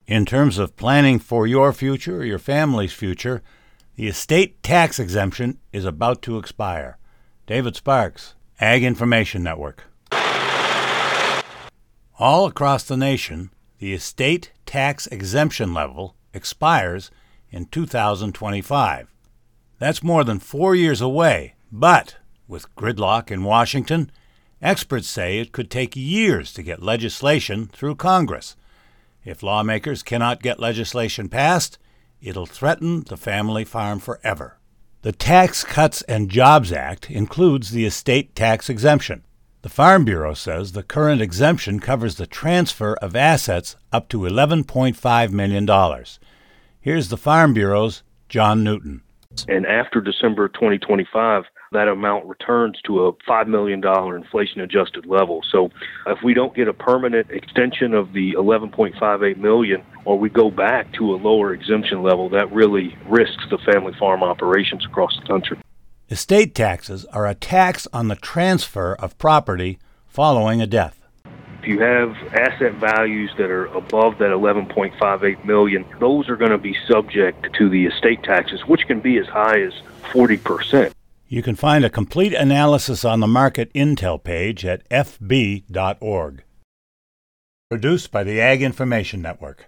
In terms of planning for your future or your family's future, the estate tax exemption is about to expire. David Sparks, Ag Information Network. All across the nation, the estate tax exemption level expires in 2025. That's more than 4 years away, but with gridlock in Washington, experts say it could take years to get legislation through Congress. If lawmakers cannot get legislation passed, it'll threaten the family farm forever. The Tax Cuts and Jobs Act includes the estate tax exemption. The Farm Bureau says the current exemption covers the transfer of assets up to $11.5 million. Here's the Farm Bureau's John Newton. And after December 2025, that amount returns to a $5 million inflation-adjusted level. So if we don't get a permanent extension of the $11.58 million, or we go back to a lower exemption level, that really risks the family farm operations across the country. Estate taxes are a tax on the transfer of property following a death. If you have asset values that are above that $11.58 million, those are going to be subject to the estate taxes, which can be as high as 40%. You can find a complete analysis on the Market Intel page at fb.org. Produced by the Ag Information Network.